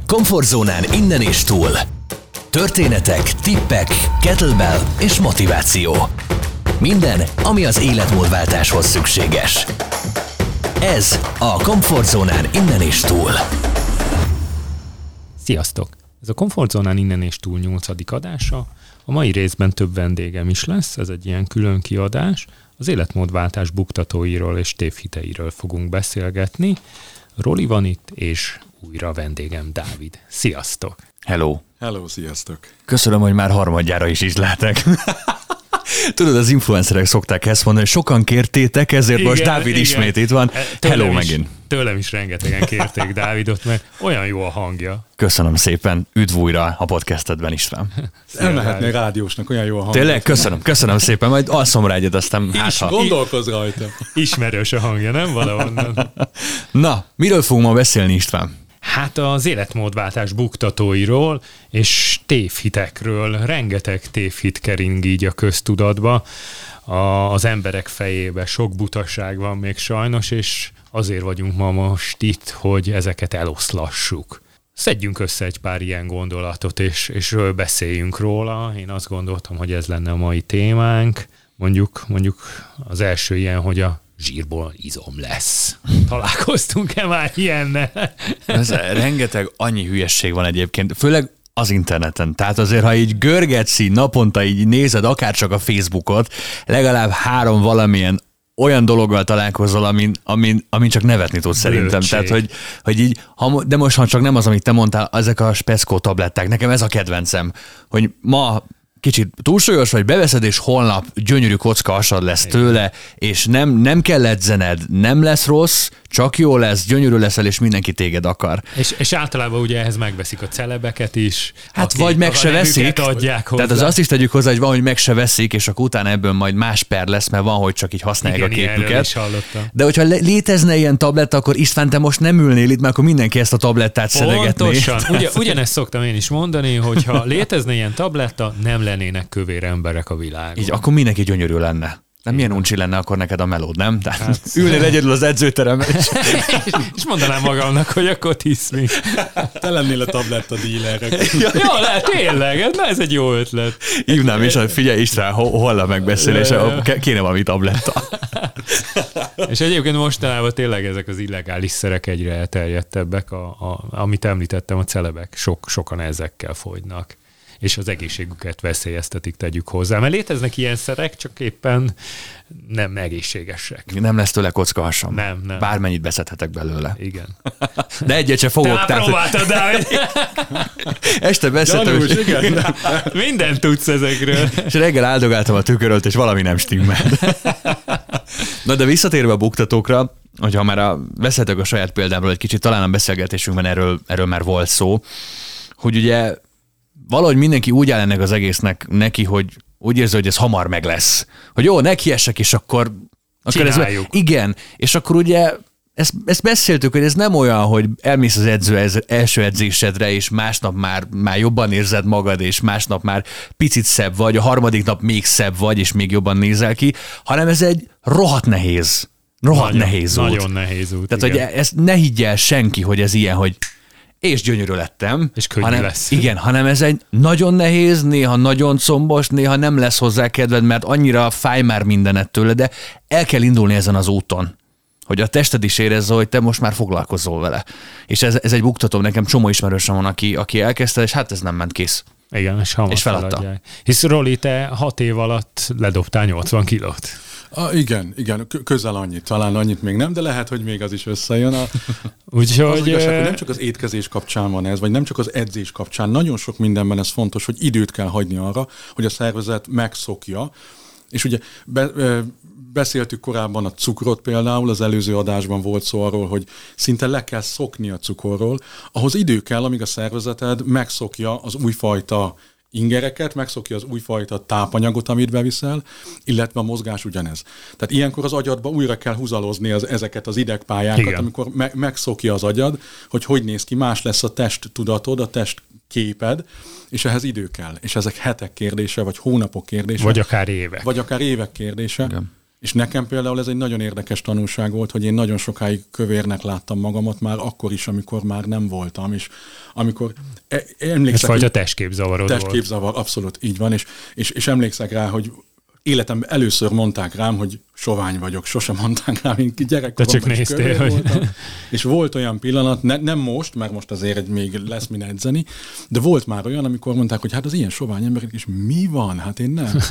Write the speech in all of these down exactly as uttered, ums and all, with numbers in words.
Komfortzónán innen és túl. Történetek, tippek, kettlebell és motiváció. Minden, ami az életmódváltáshoz szükséges. Ez a Komfortzónán innen és túl. Sziasztok! Ez a Komfortzónán innen és túl nyolcadik adása. A mai részben több vendégem is lesz, ez egy ilyen külön kiadás. Az életmódváltás buktatóiról és tévhiteiről fogunk beszélgetni. Roli van itt, és újra vendégem Dávid. Sziasztok! Hello! Hello, sziasztok! Köszönöm, hogy már harmadjára is ízleltek. Tudod, az influencerek szokták ezt mondani, hogy sokan kértétek, ezért igen, most Dávid igen. ismét itt van. Tőlem Hello is, megint. Tőlem is rengetegen kérték Dávidot, mert olyan jó a hangja. Köszönöm szépen, üdv újra a podcastedben, István. Elmehetnél rádiósnak, olyan jó a hangja. Tényleg, köszönöm, köszönöm szépen, majd alszom rá egyet, aztán hát, ha... Gondolkozz rajta. Ismerős a hangja, nem valahonnan? Na, miről fogunk ma beszélni, István? Hát az életmódváltás buktatóiról és tévhitekről. Rengeteg tévhit kering így a köztudatba. A, az emberek fejébe sok butaság van még sajnos, és azért vagyunk ma most itt, hogy ezeket eloszlassuk. Szedjünk össze egy pár ilyen gondolatot, és, és beszéljünk róla. Én azt gondoltam, hogy ez lenne a mai témánk. Mondjuk, mondjuk az első ilyen, hogy a zsírból izom lesz. Találkoztunk-e már ilyennel? Ez rengeteg annyi hülyesség van egyébként, főleg az interneten. Tehát azért, ha így görgetsz, így naponta így nézed akárcsak a Facebookot, legalább három valamilyen olyan dologgal találkozol, amin, amin, amin csak nevetni tudsz szerintem. Bölcség. Tehát, hogy, hogy így, ha, de most ha csak nem az, amit te mondtál, ezek a Speszkó tabletták. Nekem ez a kedvencem, hogy ma kicsit túlsúlyos vagy, beveszed, és holnap gyönyörű kocka asad lesz tőle, és nem, nem kell edzened, nem lesz rossz, csak jó lesz, gyönyörű leszel, és mindenki téged akar. És, és általában ugye ehhez megveszik a celebeket is. Hát vagy meg se veszik, adják hozzá. Tehát az azt is tegyük hozzá, hogy van, hogy meg se veszik, és akkor utána ebből majd más per lesz, mert van, hogy csak így használják igen, a képüket. is hallottam. De hogyha létezne ilyen tabletta, akkor István, te most nem ülnél itt, mert akkor mindenki ezt a tablettát szedegetné. Pontosan. Ugye, ugyanezt szoktam én is mondani, hogy ha létezne ilyen tabletta, nem lennének kövér emberek a világon. Így, akkor mindenki gyönyörű lenne. Nem milyen uncsi lenne akkor neked a melód, nem? Tehát hát, ülnél egyedül az edzőteremben. És... és mondanám magamnak, hogy akkor tisz mi. Te lennél a tabletta díler. Jó, lehet, tényleg, na ez egy jó ötlet. Hívnám is, hogy figyelj István, hol a megbeszélés, kéne valami tabletta. És egyébként mostanában tényleg ezek az illegális szerek egyre elterjedtebbek, a, a, amit említettem, a celebek, sok, sokan ezekkel fogynak. És az egészségüket veszélyeztetik, tegyük hozzá. Mert léteznek ilyen szerek, csak éppen nem egészségesek. Nem lesz tőle kockahasam. Nem, nem. Bármennyit beszedhetek belőle. Igen. De egyet se fogok. Te már próbáltad, Dávid. Este beszedtem. És... Mindent tudsz ezekről. És reggel áldogáltam a tükörölt, és valami nem stimmelt. Na de visszatérve a buktatókra, hogyha már a, beszéltek a saját példámról egy kicsit, talán a beszélgetésünkben erről, erről már volt szó, hogy ugye valahogy mindenki úgy áll ennek az egésznek neki, hogy úgy érzi, hogy ez hamar meg lesz. Hogy jó, nekiessek, és akkor... akkor ez, igen, és akkor ugye ezt, ezt beszéltük, hogy ez nem olyan, hogy elmész az edző első edzésedre, és másnap már, már jobban érzed magad, és másnap már picit szebb vagy, a harmadik nap még szebb vagy, és még jobban nézel ki, hanem ez egy rohadt nehéz, rohadt nagyon, nehéz út. Nagyon nehéz út, Tehát, igen. hogy ezt ne higgye el senki, hogy ez ilyen, hogy és gyönyörű lettem. És könnyű hanem, lesz. Igen, hanem ez egy nagyon nehéz, néha nagyon combos, néha nem lesz hozzá kedved, mert annyira fáj már mindenet tőle, de el kell indulni ezen az úton, hogy a tested is érezze, hogy te most már foglalkozol vele. És ez, ez egy buktató, nekem csomó ismerősöm van, aki, aki elkezdte, és hát ez nem ment kész. Igen, és hamar és feladta. feladják. Hisz Roli, te hat év alatt ledobtál nyolcvan kilót. Ah, igen, igen, közel annyit, talán annyit még nem, de lehet, hogy még az is összejön. A... Úgyhogy... Az igazság, hogy nem csak az étkezés kapcsán van ez, vagy nem csak az edzés kapcsán, nagyon sok mindenben ez fontos, hogy időt kell hagyni arra, hogy a szervezet megszokja. És ugye be, beszéltük korábban a cukrot például, az előző adásban volt szó arról, hogy szinte le kell szokni a cukorról. Ahhoz idő kell, amíg a szervezeted megszokja az újfajta ingereket, megszokja az újfajta tápanyagot, amit beviszel, illetve a mozgás ugyanez. Tehát ilyenkor az agyadba újra kell húzalozni az, ezeket az idegpályákat, igen. amikor me- megszokja az agyad, hogy hogy néz ki, más lesz a testtudatod, a testképed, és ehhez idő kell. És ezek hetek kérdése, vagy hónapok kérdése. Vagy akár évek. Vagy akár évek kérdése. Igen. És nekem például ez egy nagyon érdekes tanulság volt, hogy én nagyon sokáig kövérnek láttam magamat már akkor is, amikor már nem voltam, és amikor e- emlékszek... Egyfajta testképzavarod volt. Testképzavar, abszolút így van, és, és, és emlékszek rá, hogy életemben először mondták rám, hogy sovány vagyok, sosem mondták rám, én gyerekkoromban is kövér voltam. És volt olyan pillanat, ne, nem most, mert most azért még lesz min edzeni, de volt már olyan, amikor mondták, hogy hát az ilyen sovány emberek, és mi van? Hát én nem.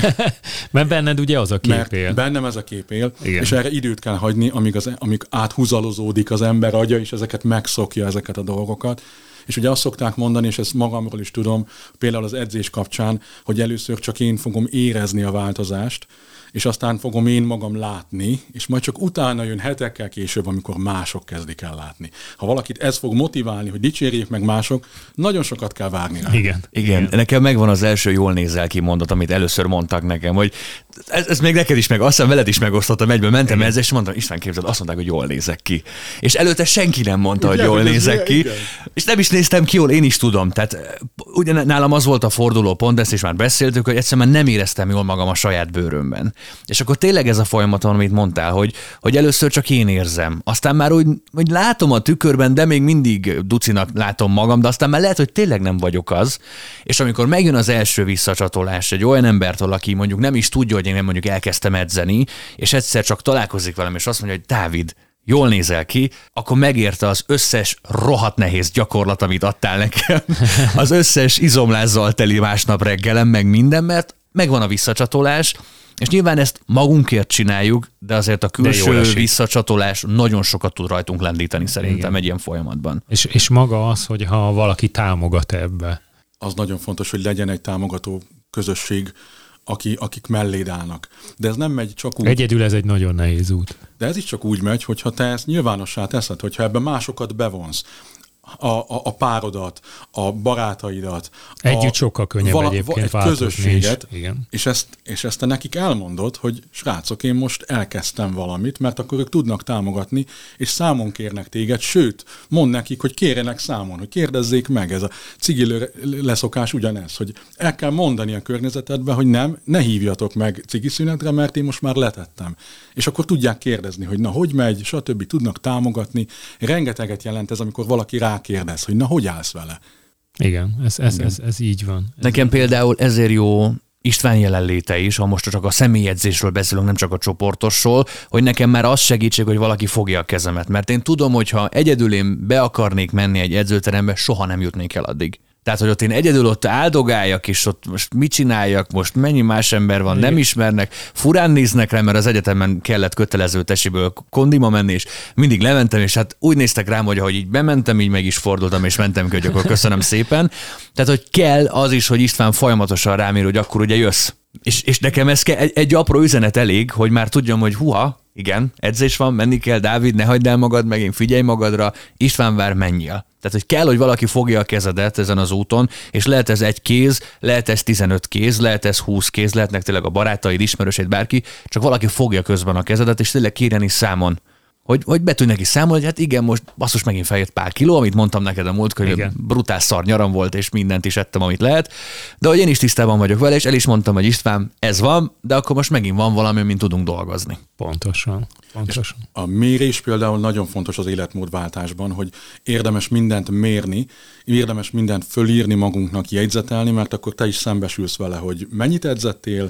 Mert benned ugye az a kép Mert él. bennem ez a kép él, Igen. és erre időt kell hagyni, amíg, az, amíg áthúzalozódik az ember agya, és ezeket megszokja, ezeket a dolgokat. És ugye azt szokták mondani, és ezt magamról is tudom, például az edzés kapcsán, hogy először csak én fogom érezni a változást, és aztán fogom én magam látni, és majd csak utána jön hetekkel később, amikor mások kezdik el látni. Ha valakit ez fog motiválni, hogy dicsérjék meg mások, nagyon sokat kell várni rá. Igen. Igen, Igen. Nekem megvan az első jól nézel ki mondat, amit először mondtak nekem, hogy ez, ez még neked is meg, azt hiszem veled is megosztottam egyből, mentem ezzel, és mondtam, István, képzeld, azt mondták, hogy jól nézek ki. És előtte senki nem mondta, ugye, hogy jól nézek ki, igen. És nem is néztem ki jól, én is tudom. Tehát ugye nálam az volt a forduló pont, ezt is már beszéltük, hogy egyszerűen nem éreztem jól magam a saját bőrömben. És akkor tényleg ez a folyamat, amit mondtál, hogy, hogy először csak én érzem. Aztán már úgy, hogy látom a tükörben, de még mindig ducinak látom magam, de aztán már lehet, hogy tényleg nem vagyok az. És amikor megjön az első visszacsatolás egy olyan embertől, aki mondjuk nem is tudja, hogy én nem mondjuk elkezdtem edzeni, és egyszer csak találkozik velem, és azt mondja, hogy Dávid, jól nézel ki, akkor megérte az összes rohadt nehéz gyakorlat, amit adtál nekem, az összes izomlázzal teli másnap reggelen, meg minden, mert megvan a visszacsatolás, és nyilván ezt magunkért csináljuk, de azért a külső visszacsatolás nagyon sokat tud rajtunk lendíteni szerintem. Igen. Egy ilyen folyamatban. És, és maga az, hogy ha valaki támogat ebbe. Az nagyon fontos, hogy legyen egy támogató közösség, aki, akik melléd állnak. De ez nem megy csak úgy. Egyedül ez egy nagyon nehéz út. De ez is csak úgy megy, hogyha te ezt nyilvánossá teszed, hogyha ebben másokat bevonsz, a, a, a párodat, a barátaidat. Együtt a, sokkal könnyebb vala, egyébként egy közösséget, is. Igen. És, ezt, és ezt te nekik elmondod, hogy srácok, én most elkezdtem valamit, mert akkor ők tudnak támogatni, és számon kérnek téged, sőt, mondd nekik, hogy kérjenek számon, hogy kérdezzék meg, ez a cigilő leszokás ugyanez, hogy el kell mondani a környezetedbe, hogy nem, ne hívjatok meg cigiszünetre, mert én most már letettem. És akkor tudják kérdezni, hogy na, hogy megy, stb. Tudnak támogatni. Rengeteget jelent ez, amikor valaki rákérdez, hogy na, hogy állsz vele? Igen, ez, ez, ez, ez így van. Ez Nekem így például ezért jó István jelenléte is, ha most csak a személyedzésről beszélünk, nem csak a csoportosról, hogy nekem már az segítség, hogy valaki fogja a kezemet. Mert én tudom, hogy ha egyedül én be akarnék menni egy edzőterembe, soha nem jutnék el addig. Tehát, hogy ott én egyedül ott áldogáljak, és ott most mit csináljak, most mennyi más ember van, nem ismernek, furán néznek rá, mert az egyetemen kellett kötelező tesiből kondima menni, és mindig lementem, és hát úgy néztek rám, hogy ahogy így bementem, így meg is fordultam, és mentem ki, hogy akkor köszönöm szépen. Tehát, hogy kell az is, hogy István folyamatosan rám ír, hogy akkor ugye jössz. És, és nekem ez kell, egy, egy apró üzenet elég, hogy már tudjam, hogy huha, igen, edzés van, menni kell, Dávid, ne hagyd el magad, megint figyelj magadra, István vár, menjél. Tehát, hogy kell, hogy valaki fogja a kezedet ezen az úton, és lehet ez egy kéz, lehet ez tizenöt kéz, lehet ez húsz kéz, lehetnek tényleg a barátaid, ismerősöd, bárki, csak valaki fogja közben a kezedet, és tényleg kérjen is számon. Hogy, hogy be tudj neki számolni, hogy hát igen, most basszus megint feljött pár kiló, amit mondtam neked a múlt, hogy igen. Brutál szar nyaram volt, és mindent is ettem, amit lehet. De hogy én is tisztában vagyok vele, és el is mondtam, hogy István, ez van, de akkor most megint van valami, mint tudunk dolgozni. Pontosan. Pontosan. A mérés például nagyon fontos az életmódváltásban, hogy érdemes mindent mérni, érdemes mindent fölírni magunknak, jegyzetelni, mert akkor te is szembesülsz vele, hogy mennyit edzettél,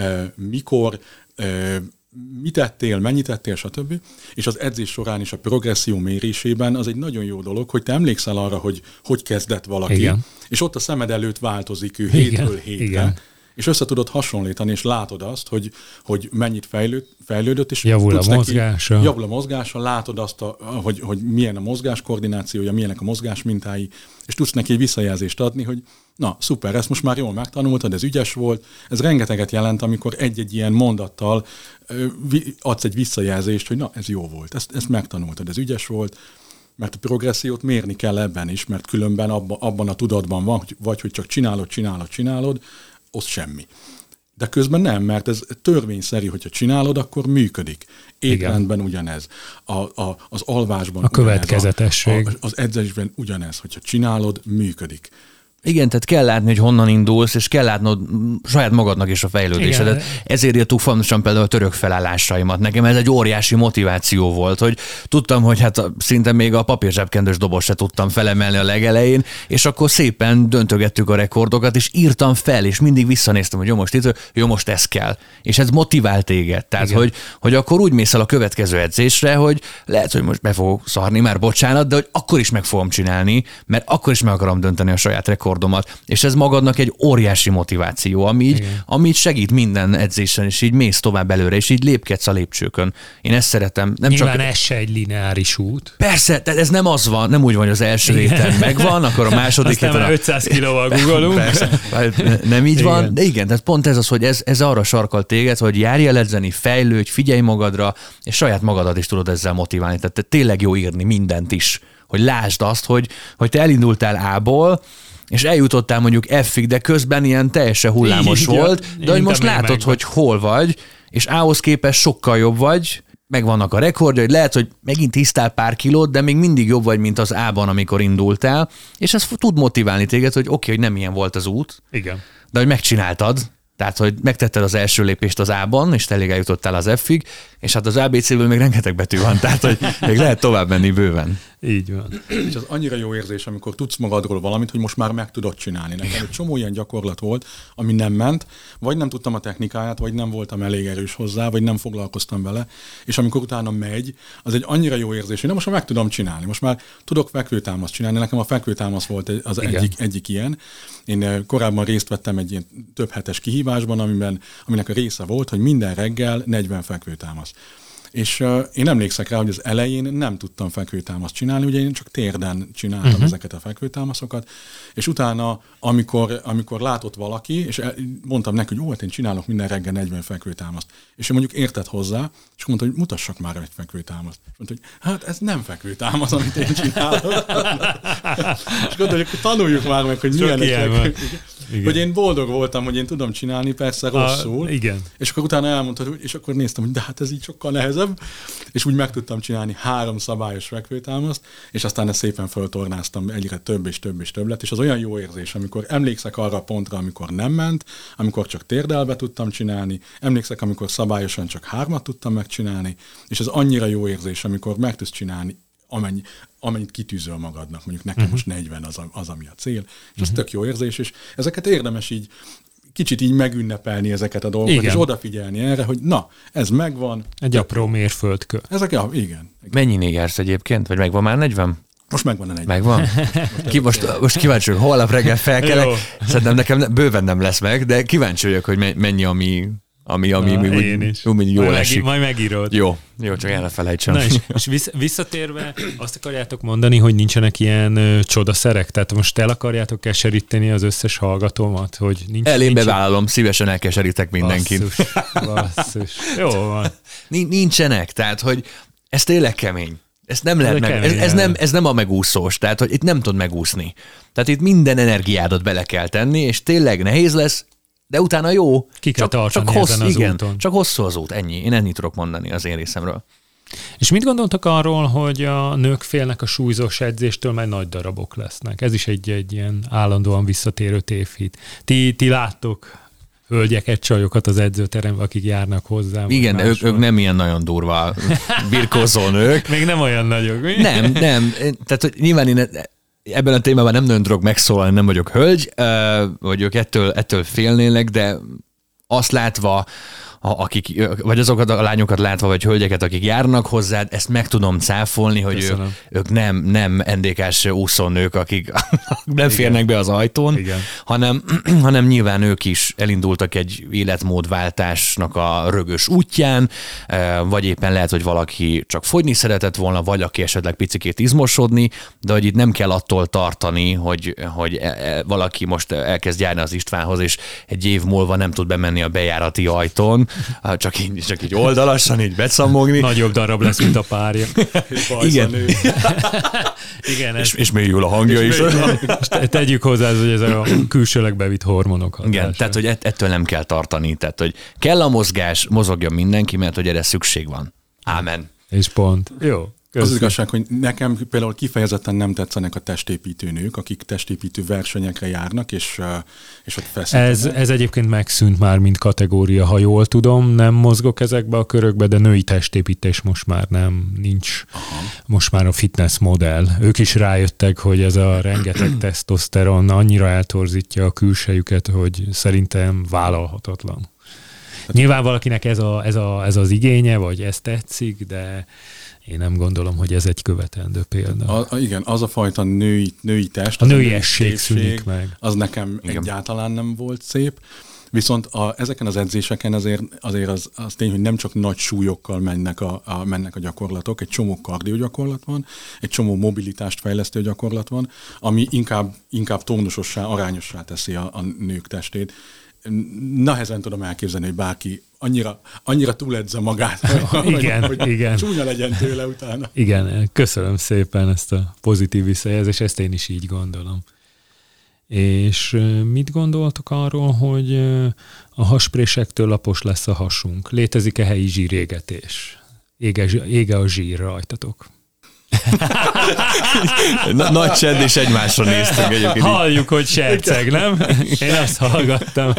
mikor, mit ettél, mennyit ettél, stb. És az edzés során is a progresszió mérésében az egy nagyon jó dolog, hogy te emlékszel arra, hogy hogy kezdett valaki, igen. És ott a szemed előtt változik ő hétről hétre, igen. És össze tudod hasonlítani, és látod azt, hogy, hogy mennyit fejlőd, fejlődött, és javul a mozgása. Neki, javul a mozgása, látod azt, a, hogy, hogy milyen a mozgás koordinációja, milyenek a mozgás mintái, és tudsz neki egy visszajelzést adni, hogy na, szuper, ezt most már jól megtanultad, ez ügyes volt. Ez rengeteget jelent, amikor egy-egy ilyen mondattal adsz egy visszajelzést, hogy na, ez jó volt, ezt, ezt megtanultad, ez ügyes volt, mert a progressziót mérni kell ebben is, mert különben abba, abban a tudatban van, hogy, vagy hogy csak csinálod, csinálod, csinálod, az semmi. De közben nem, mert ez törvényszerű, hogyha csinálod, akkor működik. Étrendben ugyanez. A, a, az alvásban a következetesség. A, a, az edzésben ugyanez, hogyha csinálod, működik. Igen, tehát kell látni, hogy honnan indulsz, és kell látnod saját magadnak is a fejlődésedet. Igen. Ezért írtuk fontosan például a török felállásaimat. Nekem ez egy óriási motiváció volt, hogy tudtam, hogy hát szinte még a papírzsebkendős doboz se tudtam felemelni a legelején, és akkor szépen döntögettük a rekordokat, és írtam fel, és mindig visszanéztem, hogy jó, most itt, jó, most ez kell. És ez motivál téged. Tehát, hogy, hogy akkor úgy mész el a következő edzésre, hogy lehet, hogy most be fogok szarni, már bocsánat, de hogy akkor is meg fogom csinálni, mert akkor is meg akarom dönteni a saját rekordomat. És ez magadnak egy óriási motiváció, ami így, ami így segít minden edzésen, és így mész tovább előre, és így lépkedsz a lépcsőkön. Én ezt szeretem. Nem Nyilván csak... ez se egy lineáris út. Persze, tehát ez nem az van, nem úgy van, hogy az első héten megvan, akkor a második héten... Aztán ötszáz kilóval googolunk. Persze, nem így igen. van, de igen, tehát pont ez az, hogy ez, ez arra sarkal téged, hogy járj el edzeni, fejlődj, figyelj magadra, és saját magadat is tudod ezzel motiválni. Tehát te tényleg jó írni mindent is, hogy lásd azt, hogy, hogy te elindultál A-ból, és eljutottál mondjuk F-ig, de közben ilyen teljesen hullámos így, volt, de hogy most látod, megvan. Hogy hol vagy, és A-hoz képest sokkal jobb vagy, megvannak a rekordjaid, lehet, hogy megint tisztál pár kilót, de még mindig jobb vagy, mint az A-ban, amikor indultál, és ez tud motiválni téged, hogy oké, okay, hogy nem ilyen volt az út, igen. de hogy megcsináltad, tehát, hogy megtetted az első lépést az A-ban, és te elég eljutottál az F-ig, és hát az á bé cé-ből még rengeteg betű van, tehát, hogy még lehet tovább menni bőven. Így van. És az annyira jó érzés, amikor tudsz magadról valamit, hogy most már meg tudod csinálni. Nekem egy csomó ilyen gyakorlat volt, ami nem ment, vagy nem tudtam a technikáját, vagy nem voltam elég erős hozzá, vagy nem foglalkoztam vele, és amikor utána megy, az egy annyira jó érzés, hogy na most már meg tudom csinálni. Most már tudok fekvőtámaszt csinálni. Nekem a fekvőtámasz volt az egyik, egyik ilyen. Én korábban részt vettem egy ilyen több hetes kihívásban, amiben, aminek a része volt, hogy minden reggel negyven fekvőtámasz. És uh, én emlékszek rá, hogy az elején nem tudtam fekvőtámaszt csinálni, ugye én csak térden csináltam uh-huh. ezeket a fekvőtámaszokat, és utána, amikor, amikor látott valaki, és mondtam neki, hogy ó, hát én csinálok minden reggel negyven fekvőtámaszt, és ő mondjuk értett hozzá, és mondta, hogy mutassak már egy fekvőtámaszt. És mondta, hogy hát ez nem fekvőtámasz, amit én csinálok. És gondolom, hogy tanuljuk már meg, hogy milyen egy hogy én boldog voltam, hogy én tudom csinálni, persze rosszul. A, igen. És akkor utána elmondta, és akkor néztem, hogy de hát ez így sokkal nehezebb, és úgy meg tudtam csinálni három szabályos fekvőtámaszt, és aztán ezt szépen föltornáztam, egyre több és több és több lett, és az olyan jó érzés, amikor emlékszek arra a pontra, amikor nem ment, amikor csak térdelbe tudtam csinálni, emlékszek, amikor szabályosan csak hármat tudtam megcsinálni, és ez annyira jó érzés, amikor meg tudsz csinálni amennyi, amennyit kitűzöl magadnak, mondjuk nekem uh-huh. most negyven az, az, ami a cél, és uh-huh. ez tök jó érzés, és ezeket érdemes így kicsit így megünnepelni ezeket a dolgokat, igen. és odafigyelni erre, hogy na, ez megvan. Egy apró mérföldkő. Ezek, ja, igen. Mennyi jársz egyébként? Vagy megvan már negyven? Most megvan a negyven. Megvan? Most, Ki, most, most kíváncsi vagyok, holnap reggel felkelek, szerintem nekem bőven nem lesz meg, de kíváncsi vagyok, hogy mennyi, ami... Ami, ami, ami úgy, úgy jól majd esik. Meg, majd megírod. Jó, jó, csak el ne felejtsem. Na és, és visszatérve, azt akarjátok mondani, hogy nincsenek ilyen ö, csodaszerek? Tehát most el akarjátok keseríteni az összes hallgatómat? Hogy nincs, Elén nincs... bevállalom, szívesen elkeserítek mindenkit. Basszus, basszus. Jó van. Nincsenek, tehát, hogy ez tényleg kemény. Ezt nem lehet meg, ez, ez, nem, ez nem a megúszós, tehát, hogy itt nem tudod megúszni. Tehát itt minden energiádat bele kell tenni, és tényleg nehéz lesz, de utána jó. Ki kell csak, tartani csak hossz, ezen az igen, úton. Csak hosszú az út, ennyi. Én ennyit tudok mondani az én részemről. És mit gondoltak arról, hogy a nők félnek a súlyzós edzéstől, mert nagy darabok lesznek? Ez is egy, egy ilyen állandóan visszatérő tévhit. Ti, ti láttok hölgyeket, csajokat az edzőteremben, akik járnak hozzá? Igen, de ők, ők nem ilyen nagyon durva birkózó nők. Még nem olyan nagyok. Mi? Nem, nem. Tehát hogy nyilván én ebben a témában nem nagyon tudok megszólalni, nem vagyok hölgy, vagy ők ettől, ettől félnének, de azt látva, akik, vagy azokat a lányokat látva, vagy hölgyeket, akik járnak hozzád, ezt meg tudom cáfolni, hogy ők, ők nem, nem en dé ká-s úszónők, akik nem férnek be az ajtón, hanem, hanem nyilván ők is elindultak egy életmódváltásnak a rögös útján, vagy éppen lehet, hogy valaki csak fogyni szeretett volna, vagy aki esetleg picikét izmosodni, de hogy itt nem kell attól tartani, hogy, hogy valaki most elkezd járni az Istvánhoz, és egy év múlva nem tud bemenni a bejárati ajtón, csak így, csak így oldalasan, így becammogni. Nagyobb darab lesz, mint a párja. Igen. Igen, és, és mélyül a hangja is. És tegyük hozzá, hogy ez a külsőleg bevitt hormonok hatása. Igen, tehát hogy ettől nem kell tartani. Tehát, hogy kell a mozgás, mozogjon mindenki, mert hogy erre szükség van. Ámen. És pont. Jó. Az az igazság, hogy nekem például kifejezetten nem tetszenek a testépítő nők, akik testépítő versenyekre járnak, és, és ott feszítenek. Ez, ez egyébként megszűnt már, mint kategória, ha jól tudom, nem mozgok ezekbe a körökbe, de női testépítés most már nem, nincs. Aha. Most már a fitness modell. Ők is rájöttek, hogy ez a rengeteg tesztoszteron annyira eltorzítja a külsejüket, hogy szerintem vállalhatatlan. Nyilván valakinek ez, a, ez, a, ez az igénye, vagy ez tetszik, de én nem gondolom, hogy ez egy követendő példa. A, a, igen, az a fajta női, női test, a nőiesség szűnik meg. Az nekem igen. egyáltalán nem volt szép. Viszont a, ezeken az edzéseken azért, azért az, az tény, hogy nem csak nagy súlyokkal mennek a, a, mennek a gyakorlatok, egy csomó kardiogyakorlat van, egy csomó mobilitást fejlesztő gyakorlat van, ami inkább, inkább tónusossá, arányossá teszi a, a nők testét. Nehezen tudom elképzelni, hogy bárki annyira, annyira túledze magát, igen, hogy, igen. hogy csúnya legyen tőle utána. Igen, köszönöm szépen ezt a pozitív visszajelzést, ezt én is így gondolom. És mit gondoltok arról, hogy a hasprésektől lapos lesz a hasunk? Létezik-e helyi zsírégetés? Ége, ége a zsír rajtatok? Nagy csend, és egymásra néztünk egyébként. Halljuk, hogy serceg, nem? Én azt hallgattam.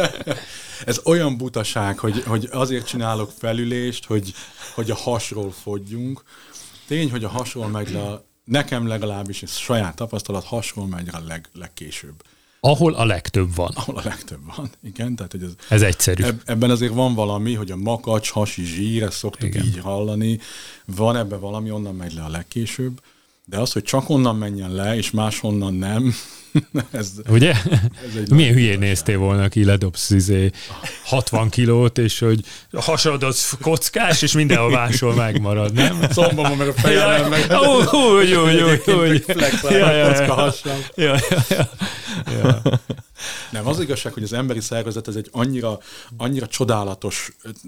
Ez olyan butaság, hogy, hogy azért csinálok felülést, hogy, hogy a hasról fogyjunk. Tény, hogy a hasról megy le, nekem legalábbis, ez saját tapasztalat, hasról megy a leg, legkésőbb. Ahol a legtöbb van. Ahol a legtöbb van, igen. Tehát, hogy ez, ez egyszerű. Eb, ebben azért van valami, hogy a makacs, hasi zsír, ezt szoktuk igen. így hallani. Van ebben valami, onnan megy le a legkésőbb. De az, hogy csak onnan menjen le, és máshonnan nem, ez... Ugye? Ez milyen hülyén néztél volna, aki ledobsz izé hatvan kilót, és hogy a hasad az kockás, és mindenhol máshol megmarad, nem? Szombamon meg a fejemben meg... Úgy, úgy, úgy, úgy. Flexel a kocka hassam. Ja, ja, ja. Ja. Nem, az igazság, hogy az emberi szervezet ez egy annyira, annyira csodálatos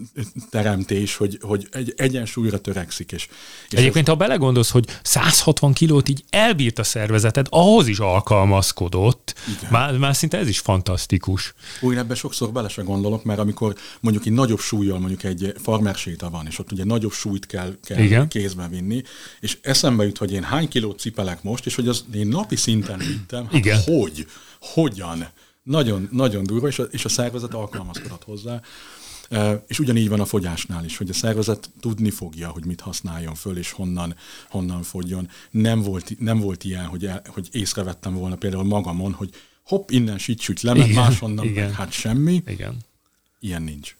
teremtés, hogy, hogy egy egyensúlyra törekszik. És, és egyébként, ez... ha belegondolsz, hogy száz hatvan kilót így elbírt a szervezeted, ahhoz is alkalmazkodott, már, már szinte ez is fantasztikus. Úgy, ebben sokszor bele se gondolok, mert amikor mondjuk egy nagyobb súlyjal, mondjuk egy farmerséta van, és ott ugye nagyobb súlyt kell, kell kézbe vinni, és eszembe jut, hogy én hány kilót cipelek most, és hogy az én napi szinten vittem, hát igen. hogy? Hogyan? Nagyon, nagyon durva, és a, és a szervezet alkalmazkodott hozzá. E, és ugyanígy van a fogyásnál is, hogy a szervezet tudni fogja, hogy mit használjon föl, és honnan, honnan fogjon. Nem volt, nem volt ilyen, hogy, el, hogy észrevettem volna például magamon, hogy hopp, innen süt-süt lement, máshonnan meg hát semmi. Igen. Ilyen nincs.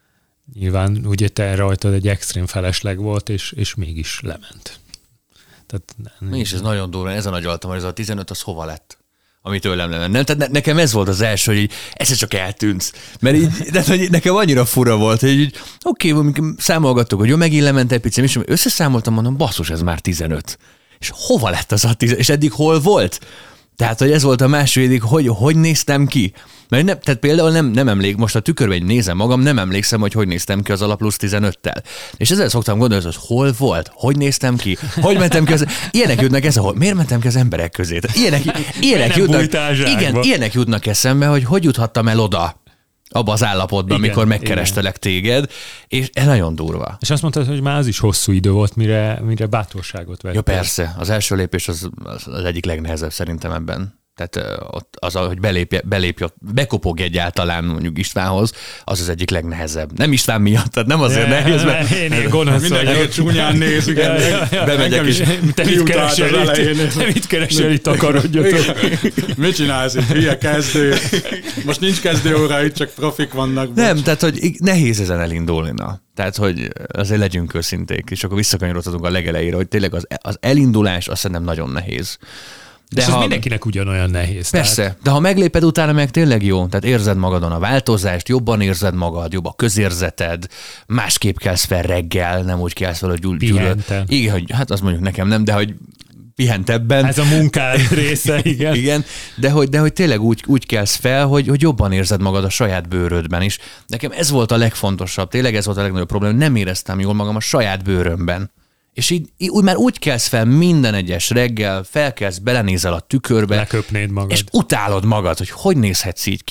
Nyilván ugye te rajtad egy extrém felesleg volt, és, és mégis lement. Tehát, mégis ez nagyon durva, ez a nagy altam, hogy ez a tizenöt az hova lett? Ami tőlem lenne. Nem, tehát ne, nekem ez volt az első, hogy így, ez csak eltűnsz. Mert így, de, hogy nekem annyira fura volt, hogy így, oké, okay, számolgattuk, hogy jó, megint lement egy picit, és összeszámoltam, mondom, basszus, ez már tizenöt. És hova lett az a tizenöt? És eddig hol volt? Tehát, hogy ez volt a második, hogy hogy néztem ki. Mert nem, tehát például nem, nem emlék, most a tükörben nézem magam, nem emlékszem, hogy hogy néztem ki az alap plusz tizenöttel. És ezzel szoktam gondolni, hogy hol volt, hogy néztem ki, hogy mentem ki az... Ilyenek jutnak eszembe, hogy miért mentem ki az emberek közé. Ilyenek, ilyenek, jutnak, igen, ilyenek jutnak eszembe, hogy hogy juthattam el oda, abba az állapotban, igen, amikor megkerestelek igen. téged, és ez nagyon durva. És azt mondtad, hogy már az is hosszú idő volt, mire, mire bátorságot vettél. Ja persze, az első lépés az, az egyik legnehezebb szerintem ebben. Tehát ott az, hogy belépj, belépj, bekopogj egyáltalán mondjuk Istvánhoz, az az egyik legnehezebb. Nem István miatt, tehát nem azért yeah, nehéz, mert... Én én gonosz mindenki csúnyán néz, igen. Ja, ja, ja. Bemegyek is. Te mit keresel itt? Te mit keresel itt, akarodjatok? Mit csinálsz itt? Hülye kezdő. Most nincs kezdőóra, itt csak profik vannak. Nem, bocs. Tehát, hogy nehéz ezen elindulni. Na. Tehát, hogy azért legyünk őszinték, és akkor visszakanyarodhatunk a legelejére, hogy tényleg az, az elindulás azt szerintem nagyon nehéz. De és ha, ez mindenkinek ugyanolyan nehéz. Persze, tehát... de ha megléped utána meg tényleg jó, tehát érzed magadon a változást, jobban érzed magad, jobb a közérzeted, másképp kelsz fel reggel, nem úgy kelsz fel, hogy gyűl... Pihentem. Igen, hogy hát az mondjuk nekem nem, de hogy pihentebben. Ez a munkád része, igen. Igen, de hogy, de hogy tényleg úgy, úgy kelsz fel, hogy, hogy jobban érzed magad a saját bőrödben is. Nekem ez volt a legfontosabb, tényleg ez volt a legnagyobb probléma, nem éreztem jól magam a saját bőrömben. És így, így úgy már úgy kelsz fel minden egyes reggel, felkelsz, belenézel a tükörbe, leköpnéd magad. És utálod magad, hogy hogy nézhetsz így ki.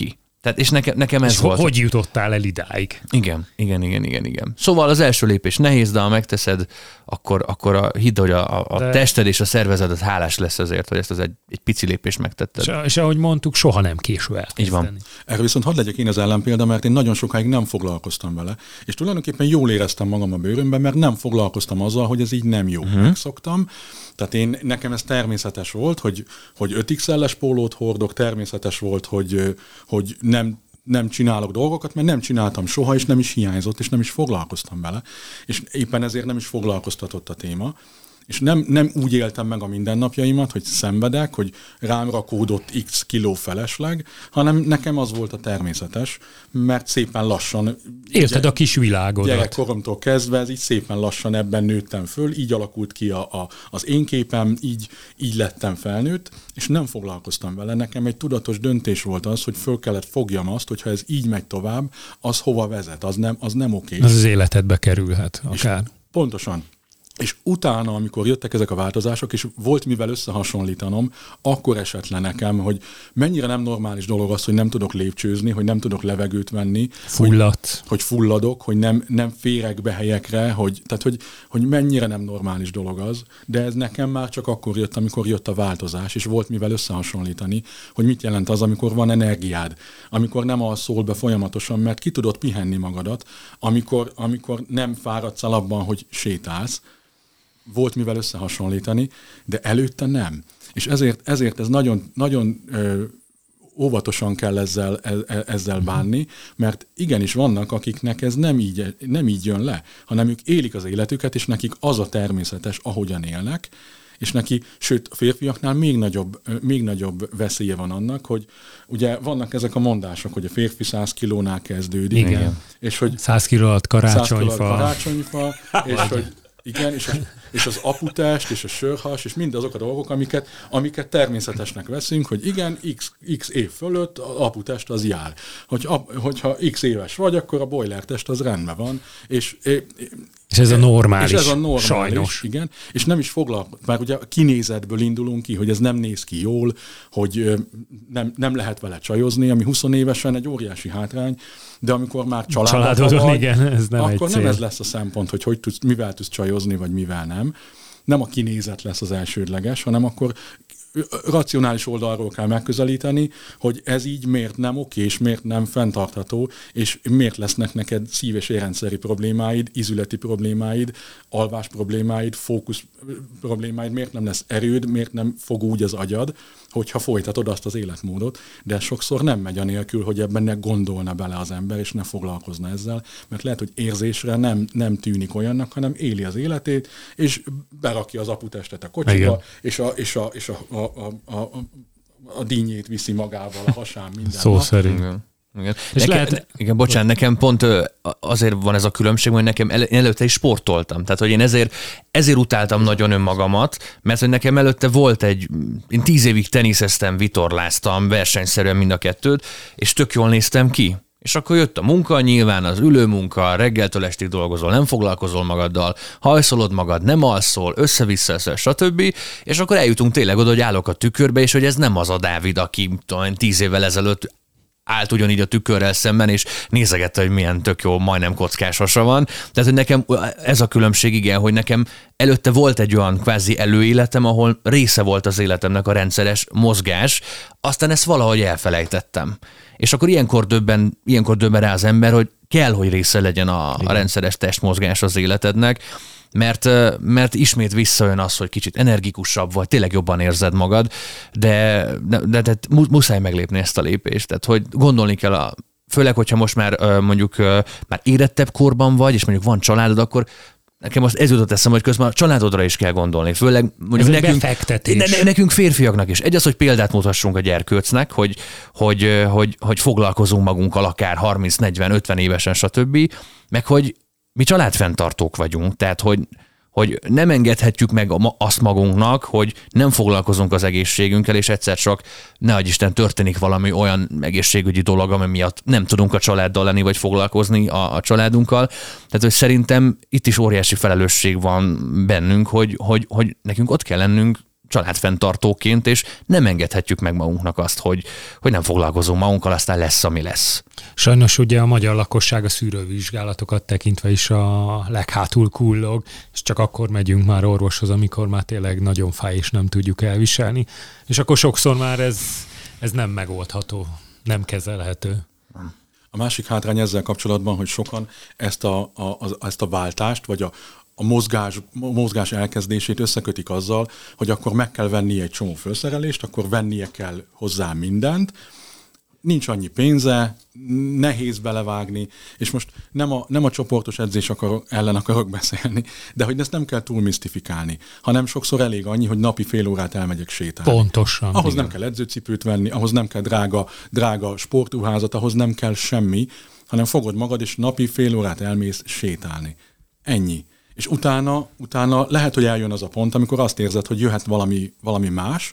Tehát, és nekem, nekem ez és volt. Hogy jutottál el idáig? Igen, igen, igen, igen, igen. Szóval az első lépés nehéz, de ha megteszed, akkor, akkor a, hidd, hogy a, a de... tested és a szervezeted hálás lesz azért, hogy ezt az egy, egy pici lépést megtetted. És, és ahogy mondtuk, soha nem késő elkezdeni. Így van. Erre viszont hadd legyek én az ellenpélda, mert én nagyon sokáig nem foglalkoztam vele, és tulajdonképpen jól éreztem magam a bőrömben, mert nem foglalkoztam azzal, hogy ez így nem jó. Uh-huh. Megszoktam. Tehát én, nekem ez természetes volt, hogy, hogy öt iksz el-es pólót hordok, természetes volt, hogy, hogy nem nem csinálok dolgokat, mert nem csináltam soha, és nem is hiányzott, és nem is foglalkoztam vele. És éppen ezért nem is foglalkoztatott a téma. És nem, nem úgy éltem meg a mindennapjaimat, hogy szenvedek, hogy rám rakódott x kiló felesleg, hanem nekem az volt a természetes, mert szépen lassan... Élted a kis világodat. Gyerekkoromtól kezdve, ez így szépen lassan ebben nőttem föl, így alakult ki a, a, az én képem, így, így lettem felnőtt, és nem foglalkoztam vele. Nekem egy tudatos döntés volt az, hogy föl kellett fogjam azt, hogyha ez így megy tovább, az hova vezet, az nem, az nem oké. Az az életedbe kerülhet akár. És pontosan. És utána, amikor jöttek ezek a változások, és volt mivel összehasonlítanom, akkor esett le nekem, hogy mennyire nem normális dolog az, hogy nem tudok lépcsőzni, hogy nem tudok levegőt venni. Fulladt. Hogy, hogy fulladok, hogy nem, nem férek be helyekre, hogy, tehát hogy, hogy mennyire nem normális dolog az, de ez nekem már csak akkor jött, amikor jött a változás, és volt mivel összehasonlítani, hogy mit jelent az, amikor van energiád, amikor nem alszol be folyamatosan, mert ki tudod pihenni magadat, amikor, amikor nem fáradsz el abban, hogy sétálsz. Volt mivel összehasonlítani, de előtte nem. És ezért, ezért ez nagyon, nagyon ö, óvatosan kell ezzel, e, ezzel bánni, mert igenis vannak, akiknek ez nem így, nem így jön le, hanem ők élik az életüket, és nekik az a természetes, ahogyan élnek, és neki, sőt, a férfiaknál még nagyobb, még nagyobb veszélye van annak, hogy ugye vannak ezek a mondások, hogy a férfi száz kilónál kezdődik. Igen. És hogy száz kiló alatt karácsonyfa. száz kiló alatt karácsonyfa, és hogy igen, és, a, és az aputest, és a sörhas, és mind azok a dolgok, amiket, amiket természetesnek veszünk, hogy igen, x, x év fölött az aputest az jár. Hogy, hogyha x éves vagy, akkor a boiler test az rendben van, és... És ez a normális, és ez a normális, sajnos. Igen, és nem is foglalkozik, már ugye a kinézetből indulunk ki, hogy ez nem néz ki jól, hogy nem, nem lehet vele csajozni, ami húsz évesen egy óriási hátrány, de amikor már családodban vagy, igen, ez nem akkor egy nem cél. ez lesz a szempont, hogy, hogy tudsz, mivel tudsz csajozni, vagy mivel nem. Nem a kinézet lesz az elsődleges, hanem akkor racionális oldalról kell megközelíteni, hogy ez így miért nem oké, és miért nem fenntartható, és miért lesznek neked szív- és érrendszeri problémáid, ízületi problémáid, alvás problémáid, fókusz problémáid, miért nem lesz erőd, miért nem fog úgy az agyad, hogyha folytatod azt az életmódot, de sokszor nem megy anélkül, hogy ebben ne gondolna bele az ember, és ne foglalkozna ezzel, mert lehet, hogy érzésre nem, nem tűnik olyannak, hanem éli az életét, és berakja az aputestet a kocsiba, igen. és, a, és, a, és a, a, a, a, a dínyét viszi magával a hasán minden Szó nap. szerint. Igen. Igen. És nekem, lehet... igen, bocsánat, nekem pont azért van ez a különbség, hogy nekem el, előtte is sportoltam. Tehát, hogy én ezért, ezért utáltam nagyon önmagamat, mert hogy nekem előtte volt egy, én tíz évig teniszeztem, vitorláztam, versenyszerűen mind a kettőt, és tök jól néztem ki. És akkor jött a munka, nyilván az ülőmunka, reggeltől estig dolgozol, nem foglalkozol magaddal, hajszolod magad, nem alszol, össze-vissza, stb. És akkor eljutunk tényleg oda, hogy állok a tükörbe, és hogy ez nem az a Dávid, aki tudom, tíz évvel ezelőtt állt ugyanígy a tükörrel szemben, és nézegette, hogy milyen tök jó, majdnem kockás hasa van. Tehát, hogy nekem ez a különbség, igen, hogy nekem előtte volt egy olyan kvázi előéletem, ahol része volt az életemnek a rendszeres mozgás, aztán ezt valahogy elfelejtettem. És akkor ilyenkor döbben, ilyenkor döbben rá az ember, hogy kell, hogy része legyen a, a rendszeres testmozgás az életednek, mert, mert ismét visszajön az, hogy kicsit energikusabb vagy, tényleg jobban érzed magad, de, de, de, de muszáj meglépni ezt a lépést. Tehát, hogy gondolni kell, a, főleg, hogyha most már mondjuk már érettebb korban vagy, és mondjuk van családod, akkor nekem most ez jutott eszembe, hogy közben a családodra is kell gondolni. Főleg mondjuk ez nekünk, ne, ne, nekünk férfiaknak is. Egy az, hogy példát mutassunk a gyerkőcnek, hogy, hogy, hogy, hogy foglalkozunk magunkkal akár harminc, negyven, ötven évesen, stb. Meg hogy mi családfenntartók vagyunk, tehát hogy, hogy nem engedhetjük meg azt magunknak, hogy nem foglalkozunk az egészségünkkel, és egyszer csak, ne adj Isten, történik valami olyan egészségügyi dolog, ami miatt nem tudunk a családdal lenni, vagy foglalkozni a, a családunkkal. Tehát, hogy szerintem itt is óriási felelősség van bennünk, hogy, hogy, hogy nekünk ott kell lennünk családfenntartóként, és nem engedhetjük meg magunknak azt, hogy, hogy nem foglalkozunk magunkkal, aztán lesz, ami lesz. Sajnos ugye a magyar lakosság a szűrővizsgálatokat tekintve is a leghátul kullog, és csak akkor megyünk már orvoshoz, amikor már tényleg nagyon fáj, és nem tudjuk elviselni. És akkor sokszor már ez, ez nem megoldható, nem kezelhető. A másik hátrány ezzel kapcsolatban, hogy sokan ezt a, a, ezt a váltást, vagy a, a mozgás, mozgás elkezdését összekötik azzal, hogy akkor meg kell vennie egy csomó felszerelést, akkor vennie kell hozzá mindent, nincs annyi pénze, nehéz belevágni, és most nem a, nem a csoportos edzés akarok, ellen akarok beszélni, de hogy ezt nem kell túl misztifikálni, hanem sokszor elég annyi, hogy napi fél órát elmegyek sétálni. Pontosan. Ahhoz igen. nem kell edzőcipőt venni, ahhoz nem kell drága, drága sportruházat, ahhoz nem kell semmi, hanem fogod magad, és napi fél órát elmész sétálni. Ennyi. És utána, utána lehet, hogy eljön az a pont, amikor azt érzed, hogy jöhet valami, valami más,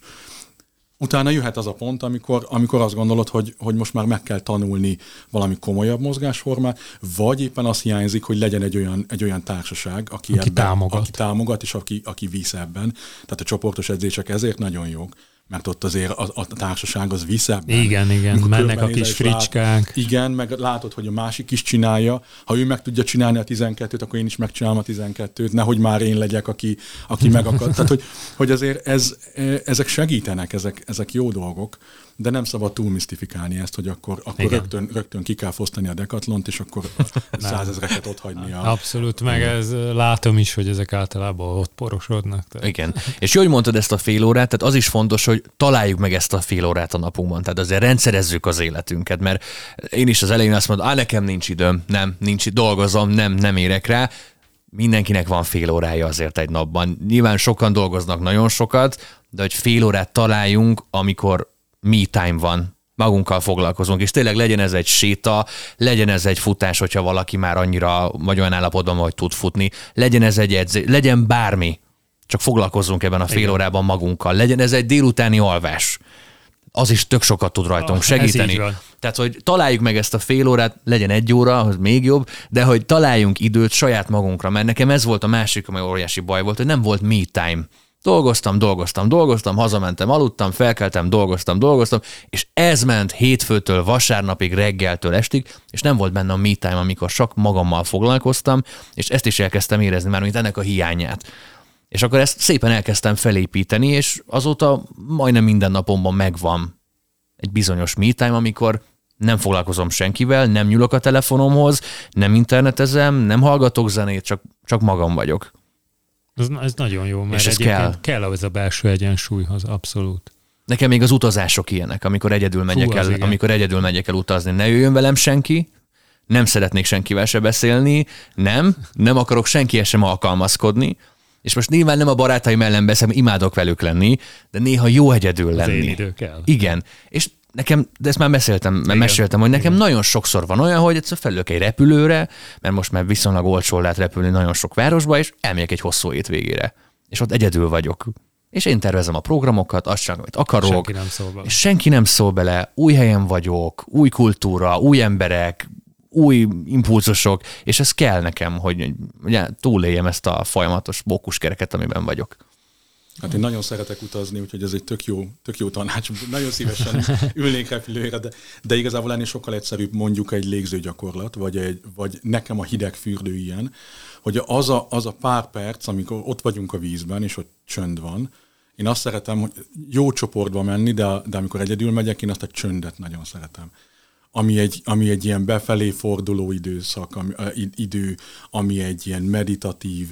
utána jöhet az a pont, amikor, amikor azt gondolod, hogy, hogy most már meg kell tanulni valami komolyabb mozgásformát, vagy éppen azt hiányzik, hogy legyen egy olyan, egy olyan társaság, aki, aki, ebben, támogat. aki támogat, és aki, aki visz ebben. Tehát a csoportos edzések ezért nagyon jók, mert ott azért a, a társaság az visz ebben. Igen, igen, mennek a kis fricskák. Lát, igen, meg látod, hogy a másik is csinálja. Ha ő meg tudja csinálni a tizenkettőt, akkor én is megcsinálom a tizenkettőt, nehogy már én legyek, aki, aki megakad. Tehát, hogy, hogy azért ez, ezek segítenek, ezek, ezek jó dolgok, de nem szabad túl misztifikálni ezt, hogy akkor, akkor rögtön, rögtön ki kell fosztani a Decathlont, és akkor százezreket ott hagyni. A... Abszolút, meg ez, látom is, hogy ezek általában ott porosodnak. Tehát. Igen. És jól mondtad ezt a fél órát, tehát az is fontos, hogy találjuk meg ezt a fél órát a napunkban. Tehát azért rendszerezzük az életünket, mert én is az elején azt mondom, á, nekem nincs időm, nem, nincs dolgozom, nem, nem érek rá. Mindenkinek van fél órája azért egy napban. Nyilván sokan dolgoznak nagyon sokat, de hogy fél órát találjunk, amikor me time van, magunkkal foglalkozunk, és tényleg legyen ez egy séta, legyen ez egy futás, hogyha valaki már annyira vagy olyan állapotban, hogy tud futni, legyen ez egy edzés, legyen bármi, csak foglalkozzunk ebben a fél Igen. órában magunkkal, legyen ez egy délutáni alvás, az is tök sokat tud rajtunk segíteni. Tehát, hogy találjuk meg ezt a fél órát, legyen egy óra, az még jobb, de hogy találjunk időt saját magunkra, mert nekem ez volt a másik, ami óriási baj volt, hogy nem volt me time. Dolgoztam, dolgoztam, dolgoztam, hazamentem, aludtam, felkeltem, dolgoztam, dolgoztam, és ez ment hétfőtől vasárnapig, reggeltől estig, és nem volt benne a me time, amikor csak magammal foglalkoztam, és ezt is elkezdtem érezni már, mint ennek a hiányát. És akkor ezt szépen elkezdtem felépíteni, és azóta majdnem minden napomban megvan egy bizonyos me time, amikor nem foglalkozom senkivel, nem nyúlok a telefonomhoz, nem internetezem, nem hallgatok zenét, csak, csak magam vagyok. Ez, ez nagyon jó, mert és ez egyébként kell. kell ez a belső egyensúlyhoz, abszolút. Nekem még az utazások ilyenek, amikor egyedül megyek Hú, el, igen. amikor egyedül megyek el utazni. Ne jöjjön velem senki, nem szeretnék senkivel se beszélni, nem, nem akarok senkihez sem alkalmazkodni, és most nyilván nem a barátaim ellen beszélem, imádok velük lenni, de néha jó egyedül Az lenni. én idő kell. Igen, és nekem, de ezt már beszéltem, mert meséltem, hogy nekem Igen. nagyon sokszor van olyan, hogy egyszer felülök egy repülőre, mert most már viszonylag olcsó lehet repülni nagyon sok városba, és elmegyek egy hosszú hétvégére. És ott egyedül vagyok. És én tervezem a programokat, azt sem, amit akarok. Senki nem szól bele. És senki nem szól bele, új helyen vagyok, új kultúra, új emberek, új impulzusok, és ez kell nekem, hogy ugye, túléljem ezt a folyamatos bókuskereket, amiben vagyok. Hát én nagyon szeretek utazni, úgyhogy ez egy tök jó, tök jó tanács. Nagyon szívesen ülnék repülőre, de, de igazából ennél sokkal egyszerűbb mondjuk egy légzőgyakorlat, vagy, egy, vagy nekem a hideg fürdő ilyen, hogy az a, az a pár perc, amikor ott vagyunk a vízben, és ott csönd van, én azt szeretem, hogy jó csoportba menni, de, de amikor egyedül megyek, én azt a csöndet nagyon szeretem. Ami egy, ami egy ilyen befelé forduló időszak, ami, idő, ami egy ilyen meditatív,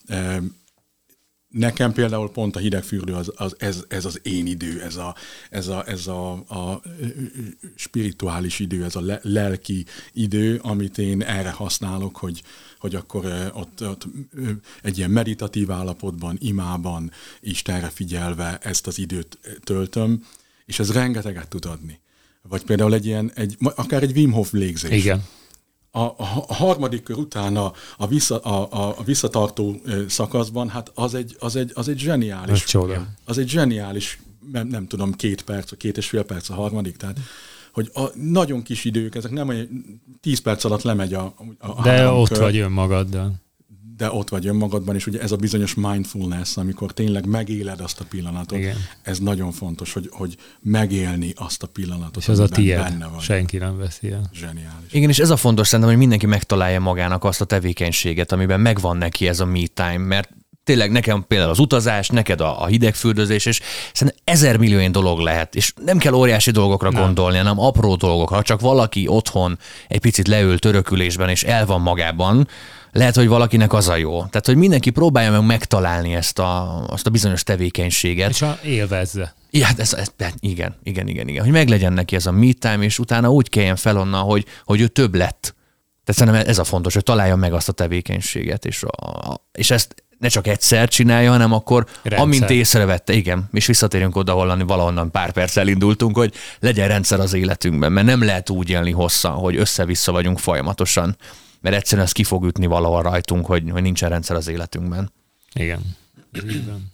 nekem például pont a hidegfürdő az, az, ez, ez az én idő, ez a, ez a, ez a, a spirituális idő, ez a le, lelki idő, amit én erre használok, hogy, hogy akkor ott, ott egy ilyen meditatív állapotban, imában, Istenre figyelve ezt az időt töltöm, és ez rengeteget tud adni. Vagy például egy ilyen, egy, akár egy Wim Hof légzés. Igen. A, a, a harmadik kör után a, a, vissza, a, a visszatartó szakaszban, hát az egy, az egy, az egy zseniális. Az, az egy zseniális, nem, nem tudom, két perc, két és fél perc a harmadik, tehát hogy a nagyon kis idők, ezek nem, hogy tíz perc alatt lemegy a, a De három ott kör. vagy önmagaddal. de ott vagy önmagadban, és ugye ez a bizonyos mindfulness, amikor tényleg megéled azt a pillanatot, igen. Ez nagyon fontos, hogy, hogy megélni azt a pillanatot, és az a tiéd, senki nem veszi el. Zseniális. Igen, és ez a fontos szerintem, hogy mindenki megtalálja magának azt a tevékenységet, amiben megvan neki ez a me time, mert tényleg nekem például az utazás, neked a, a hidegfürdőzés, és szerintem ezer millió ilyen dolog lehet, és nem kell óriási dolgokra nem. gondolni, hanem apró dolgokra, csak valaki otthon egy picit leül törökülésben, és el van magában, lehet, hogy valakinek az a jó. Tehát, hogy mindenki próbálja meg megtalálni ezt a, azt a bizonyos tevékenységet. És a élvezze. Ja, ez, ez, igen, igen, igen, igen. Hogy meglegyen neki ez a me time, és utána úgy keljen fel onnan, hogy, hogy ő több lett. Tehát szerintem ez a fontos, hogy találja meg azt a tevékenységet, és, a, és ezt ne csak egyszer csinálja, hanem akkor, rendszer. Amint észrevette, igen, és visszatérünk oda, ahol valahonnan pár perccel indultunk, hogy legyen rendszer az életünkben, mert nem lehet úgy élni hosszan, hogy össze-vissza vagyunk folyamatosan, mert egyszerűen ez ki fog ütni valahol rajtunk, hogy, hogy nincsen rendszer az életünkben. Igen. Igen.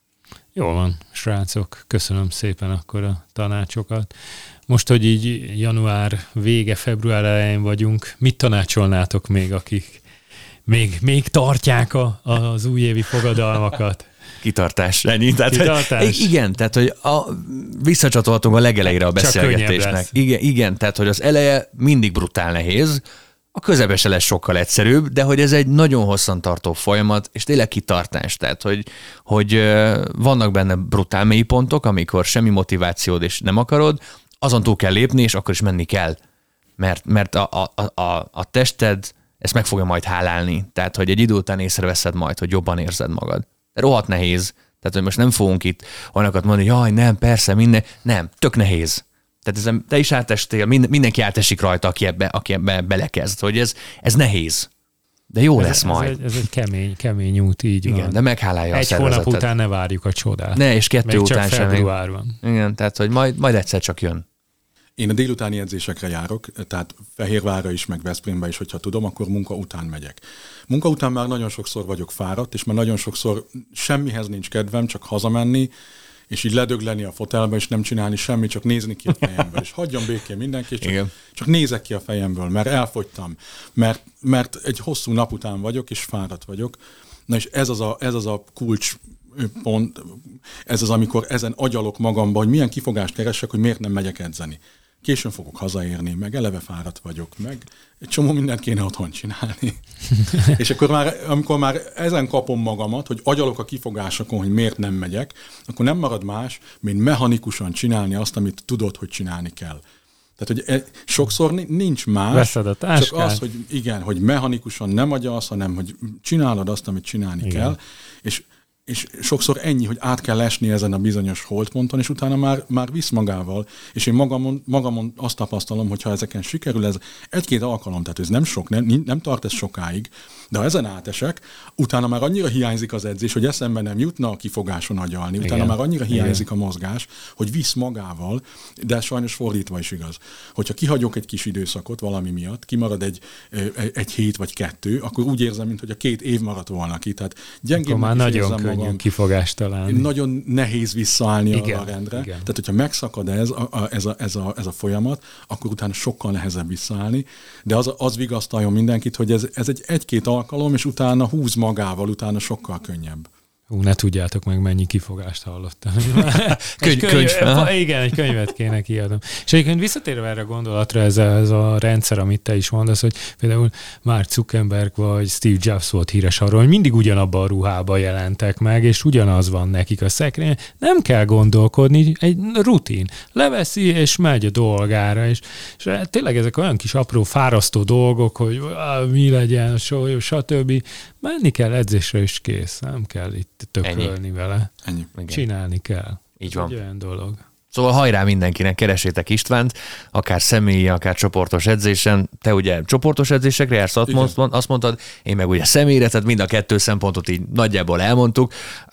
Jól van, srácok, köszönöm szépen akkor a tanácsokat. Most, hogy így január vége, február elején vagyunk, mit tanácsolnátok még, akik még, még tartják a, az újévi fogadalmakat? Kitartás, ennyi. Tehát, Kitartás. Hogy, igen, tehát hogy a, visszacsatolhatunk a legelejére a beszélgetésnek. Igen, igen, tehát hogy az eleje mindig brutál nehéz, a közepe se lesz sokkal egyszerűbb, de hogy ez egy nagyon hosszan tartó folyamat, és tényleg kitartás. Tehát, hogy, hogy vannak benne brutál mélypontok, amikor semmi motivációd és nem akarod, azon túl kell lépni, és akkor is menni kell. Mert, mert a, a, a, a tested ezt meg fogja majd hálálni. Tehát, hogy egy idő után észreveszed majd, hogy jobban érzed magad. De rohadt nehéz. Tehát, hogy most nem fogunk itt olyanokat mondani, jaj, nem, persze, minden. Nem, tök nehéz. Tehát ezen te is átestél, mindenki átesik rajta, aki ebbe, aki ebbe belekezd, hogy ez, ez nehéz. De jó ez, lesz ez majd. Egy, ez egy kemény, kemény út, így igen, van. De meghálálja egy a hónap után ne várjuk a csodát. Ne, és kettő még után csak sem. februárban. Igen, tehát, hogy majd, majd egyszer csak jön. Én a délutáni edzésekre járok, tehát Fehérvárra is, meg Veszprémbe is, hogyha tudom, akkor munka után megyek. Munka után már nagyon sokszor vagyok fáradt, és már nagyon sokszor semmihez nincs kedvem, csak hazamenni, és így ledögleni a fotelbe, és nem csinálni semmit, csak nézni ki a fejemből, és hagyjon békén mindenki, és csak, csak nézek ki a fejemből, mert elfogytam, mert, mert egy hosszú nap után vagyok, és fáradt vagyok. Na és ez az a, ez az a kulcs pont, ez az, amikor ezen agyalok magamba, hogy milyen kifogást keresek, hogy miért nem megyek edzeni. Későn fogok hazaérni, meg eleve fáradt vagyok, meg egy csomó mindent kéne otthon csinálni. És akkor már, amikor már ezen kapom magamat, hogy agyalok a kifogásokon, hogy miért nem megyek, akkor nem marad más, mint mechanikusan csinálni azt, amit tudod, hogy csinálni kell. Tehát, hogy sokszor nincs más, csak az, hogy igen, hogy mechanikusan nem agyalsz, hanem hogy csinálod azt, amit csinálni igen. kell, és És sokszor ennyi, hogy át kell esni ezen a bizonyos holdponton, és utána már, már visz magával. És én magamon, magamon azt tapasztalom, hogy ha ezeken sikerül, ez egy-két alkalom, tehát ez nem sok, nem, nem tart ez sokáig, de ha ezen átesek, utána már annyira hiányzik az edzés, hogy eszembe nem jutna a kifogáson agyalni, utána igen. már annyira hiányzik igen. a mozgás, hogy visz magával, de sajnos fordítva is igaz. Hogyha kihagyok egy kis időszakot valami miatt, kimarad egy, egy hét vagy kettő, akkor úgy érzem, mintha a két év maradt volna ki. Tehát gyengébbnek is érzem magam. Kifogást találni. Nagyon nehéz visszaállni igen, arra a rendre. Igen. Tehát, hogyha megszakad ez a, a, ez, a, ez, a, ez a folyamat, akkor utána sokkal nehezebb visszaállni. De az, az vigasztaljon mindenkit, hogy ez, ez egy egy-két alkalom, és utána húz magával, utána sokkal könnyebb. Hú, ne tudjátok meg, mennyi kifogást hallottam. Könyv, könyv, könyv, igen, egy könyvet kéne kiadnom. És egyébként visszatérve erre a gondolatra, ez a, ez a rendszer, amit te is mondasz, hogy például Mark Zuckerberg vagy Steve Jobs volt híres arról, hogy mindig ugyanabban a ruhában jelentek meg, és ugyanaz van nekik a szekrény. Nem kell gondolkodni, egy rutin. Leveszi, és megy a dolgára. És, és tényleg ezek olyan kis apró, fárasztó dolgok, hogy mi legyen, stb. Menni kell edzésre, és kész. Nem kell itt tökölni vele. Ennyi. Csinálni kell. Így van. Egy olyan dolog. Szóval hajrá mindenkinek, keresétek Istvánt, akár személyi, akár csoportos edzésen. Te ugye csoportos edzésekre jársz, azt mondtad, én meg ugye személyre, tehát mind a kettő szempontot így nagyjából elmondtuk.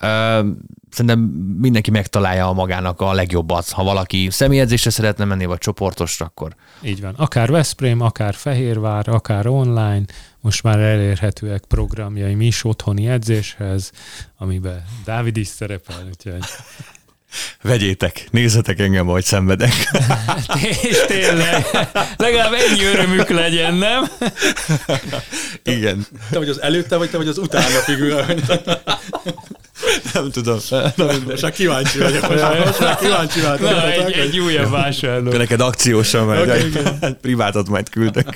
Szerintem mindenki megtalálja a magának a legjobbat. Ha valaki személyedzésre szeretne menni, vagy csoportosra, akkor... Így van. Akár Veszprém, akár Fehérvár, akár online, most már elérhetőek programjaim is otthoni edzéshez, amiben Dávid is szerepel, úgyhogy... Vegyétek, nézzetek engem, ahogy szenvedek. És tényleg, legalább ennyi örömük legyen, nem? Igen. Te vagy az előtte, vagy te vagy az utána figura? Nem tudom. Most már kíváncsi vagyok. Most már kíváncsi vagyok. Na, egy, egy újabb vásárló. Neked akciósan majd, Okay, privátot majd küldök.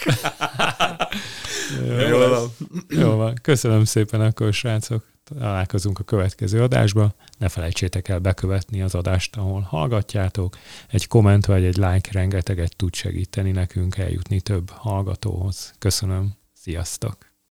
Jó, Jó, van. Jó van. Köszönöm szépen akkor, srácok. Találkozunk a következő adásba. Ne felejtsétek el bekövetni az adást, ahol hallgatjátok. Egy komment vagy egy like rengeteget tud segíteni nekünk eljutni több hallgatóhoz. Köszönöm. Sziasztok!